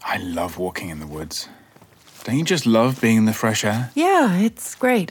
I love walking in the woods. Don't you just love being in the fresh air? Yeah, it's great.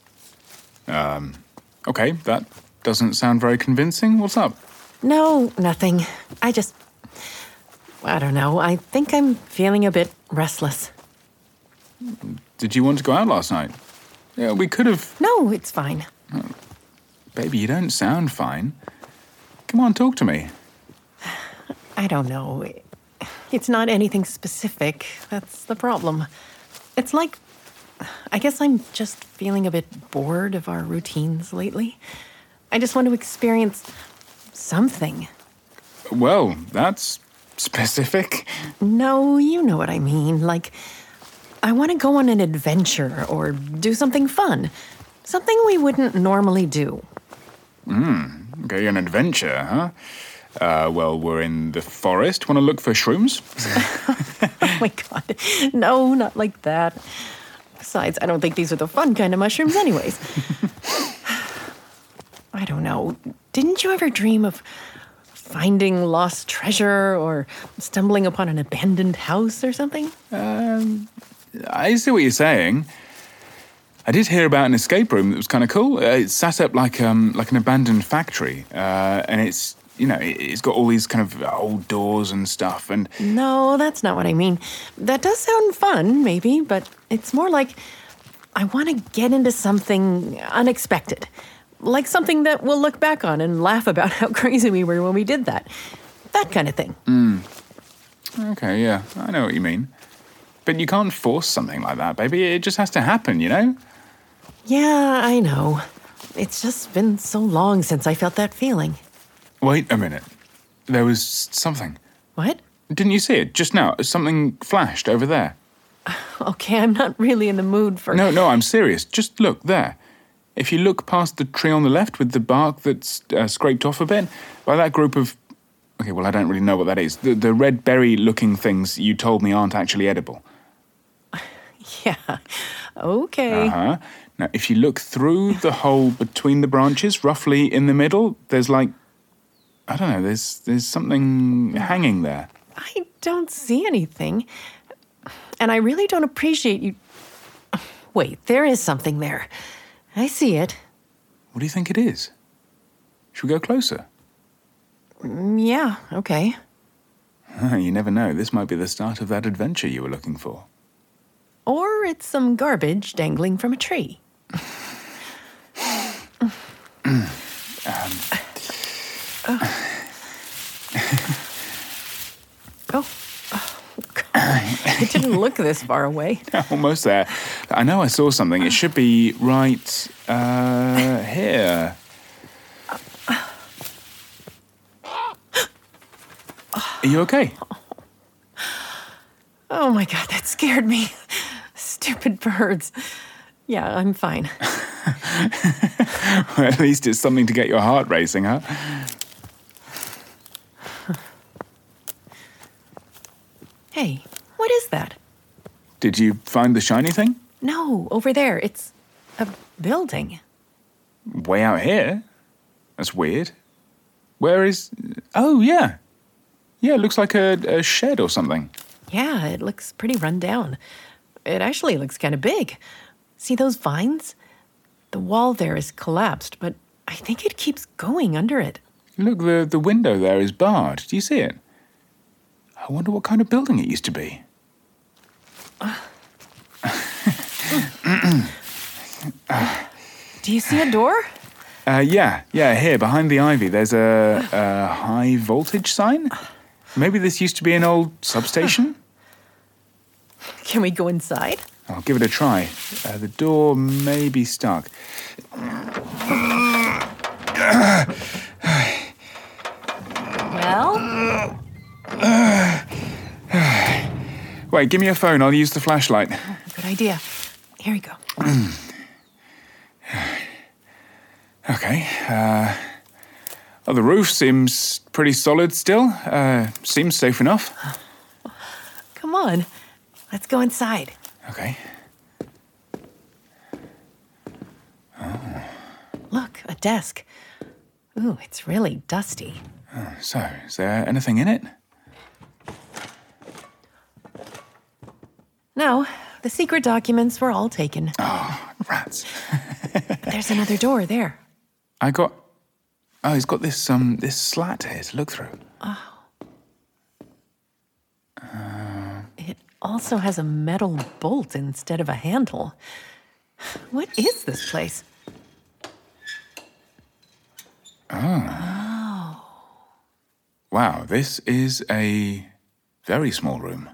Okay, that doesn't sound very convincing. What's up? No, nothing. I don't know. I think I'm feeling a bit restless. Did you want to go out last night? Yeah, we could have... No, it's fine. Baby, you don't sound fine. Come on, talk to me. I don't know. It's not anything specific. That's the problem. It's like, I guess I'm just feeling a bit bored of our routines lately. I just want to experience something. Well, that's specific. No, you know what I mean. Like, I want to go on an adventure or do something fun. Something we wouldn't normally do. Okay, an adventure, huh? Well, we're in the forest. Want to look for shrooms? Oh my God. No, not like that. Besides, I don't think these are the fun kind of mushrooms anyways. I don't know. Didn't you ever dream of finding lost treasure or stumbling upon an abandoned house or something? I see what you're saying. I did hear about an escape room that was kind of cool. It's set up like an abandoned factory, and it's got all these kind of old doors and stuff. And No, that's not what I mean. That does sound fun, maybe, but it's more like I want to get into something unexpected. Like something that we'll look back on and laugh about how crazy we were when we did that. That kind of thing. okay, yeah, I know what you mean. But you can't force something like that, baby. It just has to happen, you know? Yeah, I know. It's just been so long since I felt that feeling. Wait a minute. There was something. What? Didn't you see it just now? Something flashed over there. Okay, I'm not really in the mood for... No, I'm serious. Just look there. If you look past the tree on the left with the bark that's scraped off a bit, by that group of... Okay, well, I don't really know what that is. The red berry-looking things you told me aren't actually edible. Yeah, okay. Uh-huh. Now, if you look through the hole between the branches, roughly in the middle, there's like... I don't know, there's something hanging there. I don't see anything. And I really don't appreciate you... Wait, there is something there. I see it. What do you think it is? Should we go closer? Yeah, okay. You never know. This might be the start of that adventure you were looking for. Or it's some garbage dangling from a tree. Oh. It didn't look this far away. Almost there. I know I saw something. It should be right here. Are you okay? Oh my God, that scared me. Stupid birds. Yeah, I'm fine. Well, at least it's something to get your heart racing, huh? Hey, what is that? Did you find the shiny thing? No, over there. It's a building. Way out here? That's weird. Where is... Oh, yeah. Yeah, it looks like a shed or something. Yeah, it looks pretty run down. It actually looks kind of big. See those vines? The wall there is collapsed, but I think it keeps going under it. Look, the window there is barred. Do you see it? I wonder what kind of building it used to be. Do you see a door? Yeah, here, behind the ivy, there's a high voltage sign. Maybe this used to be an old substation? Can we go inside? I'll give it a try. The door may be stuck. Well? Wait, give me your phone. I'll use the flashlight. Good idea. Here we go. Okay. Oh, the roof seems pretty solid still. Seems safe enough. Come on. Let's go inside. Okay. Look, a desk. Ooh, it's really dusty. So, is there anything in it? No, the secret documents were all taken. Oh, rats. But there's another door there. He's got this slat here to look through. It also has a metal bolt instead of a handle. What is this place? Wow, this is a very small room.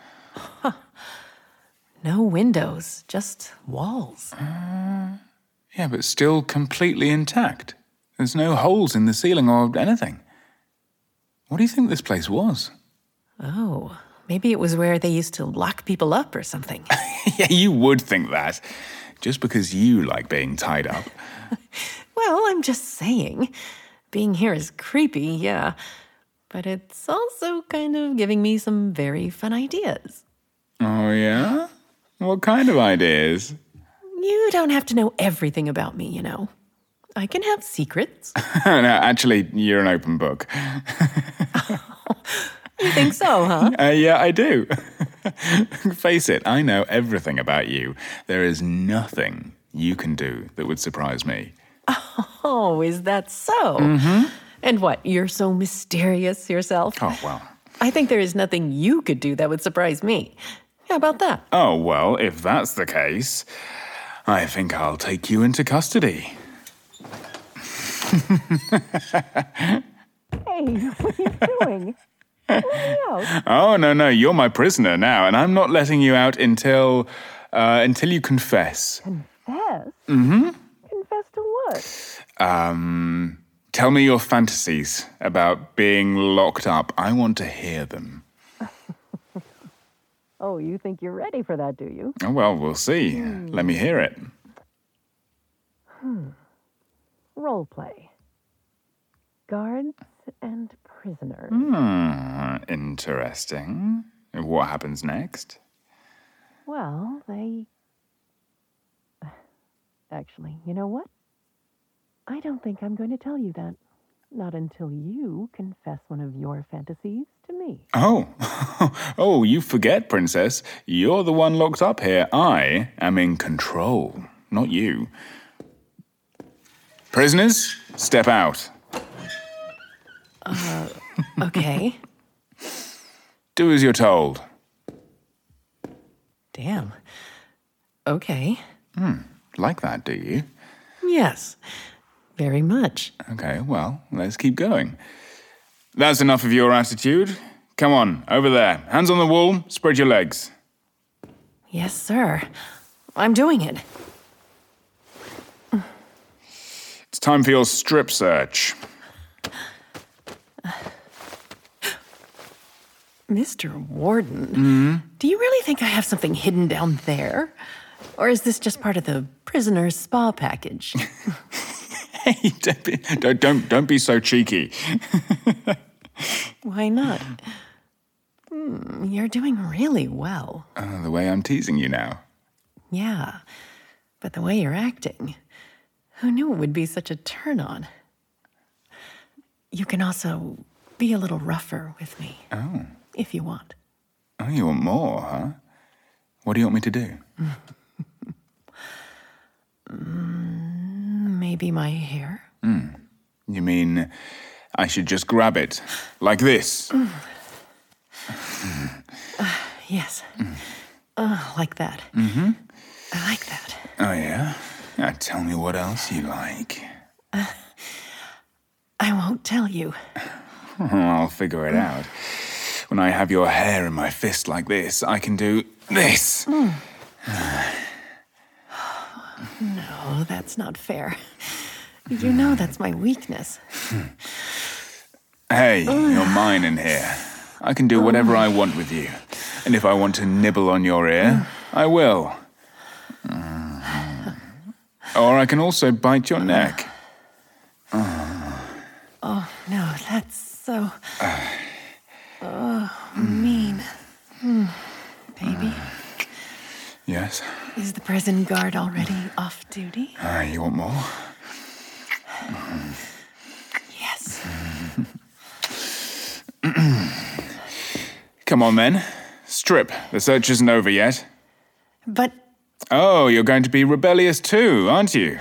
No windows, just walls. Yeah, but still completely intact. There's no holes in the ceiling or anything. What do you think this place was? Oh, maybe it was where they used to lock people up or something. Yeah, you would think that. Just because you like being tied up. Well, I'm just saying. Being here is creepy, yeah. But it's also kind of giving me some very fun ideas. Oh, yeah? What kind of ideas? You don't have to know everything about me, you know. I can have secrets. No, actually, you're an open book. You think so, huh? Yeah, I do. Face it, I know everything about you. There is nothing you can do that would surprise me. Oh, is that so? Mm-hmm. And what, you're so mysterious yourself? Oh, well. I think there is nothing you could do that would surprise me. How about that? Oh, well, if that's the case, I think I'll take you into custody. Hey, what are you doing? Let me out. Oh, no, you're my prisoner now, and I'm not letting you out until you confess. Confess? Mm-hmm. Confess to what? Tell me your fantasies about being locked up. I want to hear them. Oh, you think you're ready for that, do you? Oh, well, we'll see. Let me hear it. Role play. Guards and prisoners. Interesting. What happens next? Well, they... Actually, you know what? I don't think I'm going to tell you that. Not until you confess one of your fantasies to me. Oh. Oh, you forget, Princess. You're the one locked up here. I am in control, not you. Prisoners, step out. Okay. Do as you're told. Damn. Okay. Like that, do you? Yes. Very much. Okay, well, let's keep going. That's enough of your attitude. Come on, over there. Hands on the wall, spread your legs. Yes, sir. I'm doing it. It's time for your strip search. Mr. Warden, do you really think I have something hidden down there? Or is this just part of the prisoner's spa package? Hey, don't be so cheeky. Why not? You're doing really well. The way I'm teasing you now. Yeah, but the way you're acting, who knew it would be such a turn-on? You can also be a little rougher with me. Oh. If you want. Oh, you want more, huh? What do you want me to do? Maybe my hair? You mean I should just grab it, like this? Yes. Like that. Mm-hmm. I like that. Oh, yeah? Now tell me what else you like. I won't tell you. I'll figure it out. When I have your hair in my fist like this, I can do this. No, that's not fair. You know that's my weakness. Hey, you're mine in here. I can do whatever I want with you. And if I want to nibble on your ear, I will. Or I can also bite your neck. Oh, no, that's so... mean. Baby, Yes? is the prison guard already off duty? You want more? Yes. Come on, then. Strip. The search isn't over yet. But Oh, you're going to be rebellious too, aren't you?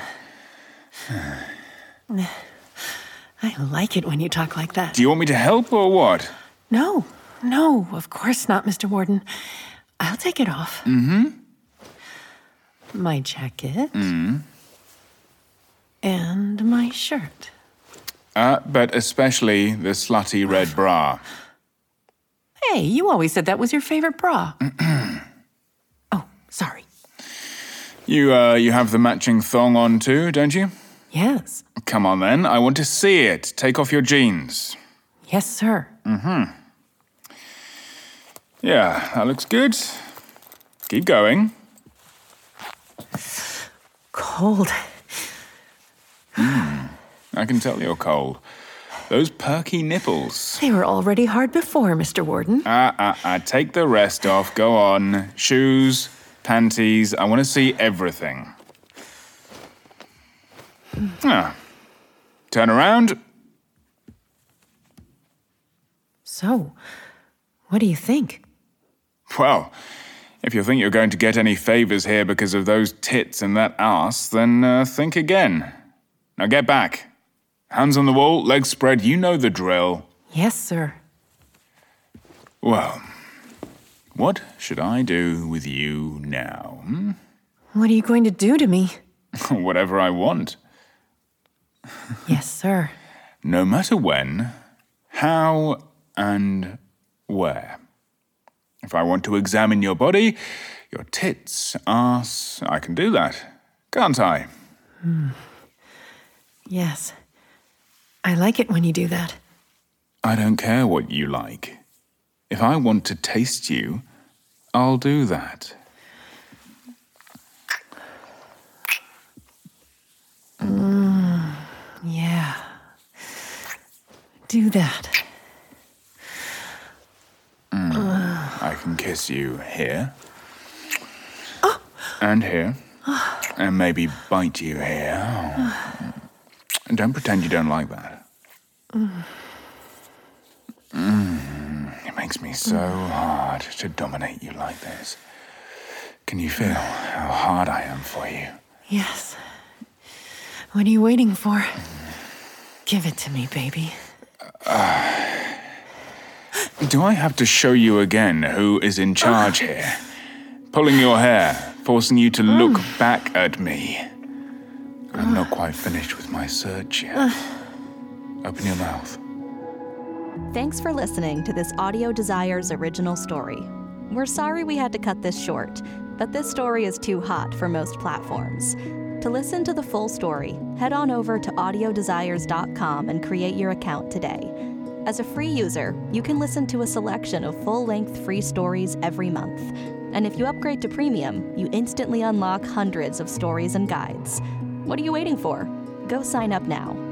I like it when you talk like that. Do you want me to help or what? No, of course not, Mr. Warden. I'll take it off. My jacket. And my shirt. But especially the slutty red bra. Hey, you always said that was your favorite bra. Oh, sorry. You have the matching thong on too, don't you? Yes. Come on then, I want to see it. Take off your jeans. Yes, sir. Yeah, that looks good. Keep going. Cold. I can tell you're cold. Those perky nipples. They were already hard before, Mr. Warden. Take the rest off. Go on. Shoes, panties. I want to see everything. Turn around. So, what do you think? Well, if you think you're going to get any favors here because of those tits and that ass, then think again. Now get back. Hands on the wall, legs spread, you know the drill. Yes, sir. Well, what should I do with you now? What are you going to do to me? Whatever I want. Yes, sir. No matter when, how, and where. If I want to examine your body, your tits, ass, I can do that, can't I? Yes. I like it when you do that. I don't care what you like. If I want to taste you, I'll do that. Yeah. Do that. I can kiss you here. And here. And maybe bite you here. And don't pretend you don't like that. It makes me so hard to dominate you like this. Can you feel how hard I am for you? Yes. What are you waiting for? Give it to me, baby. Do I have to show you again who is in charge here? Pulling your hair, forcing you to look back at me. I'm not quite finished with my search yet. Open your mouth. Thanks for listening to this Audio Desires original story. We're sorry we had to cut this short, but this story is too hot for most platforms. To listen to the full story, head on over to audiodesires.com and create your account today. As a free user, you can listen to a selection of full-length free stories every month. And if you upgrade to premium, you instantly unlock hundreds of stories and guides. What are you waiting for? Go sign up now.